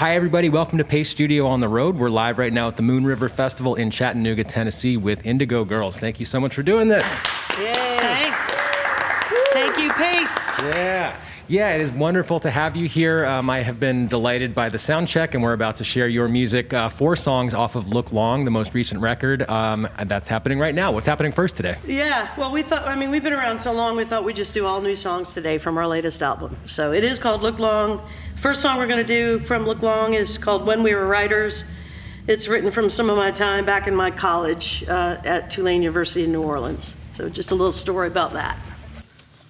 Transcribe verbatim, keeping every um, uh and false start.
Hi, everybody. Welcome to Pace Studio on the Road. We're live right now at the Moon River Festival in Chattanooga, Tennessee with Indigo Girls. Thank you so much for doing this. Yay. Thanks. Thank you, Pace. Yeah. Yeah, it is wonderful to have you here. Um, I have been delighted by the sound check, and we're about to share your music. Uh, four songs off of Look Long, the most recent record. Um, and that's happening right now. What's happening first today? Yeah, well, we thought, I mean, we've been around so long, we thought we'd just do all new songs today from our latest album. So it is called Look Long. First song we're going to do from Look Long is called When We Were Writers. It's written from some of my time back in my college uh, at Tulane University in New Orleans. So just a little story about that.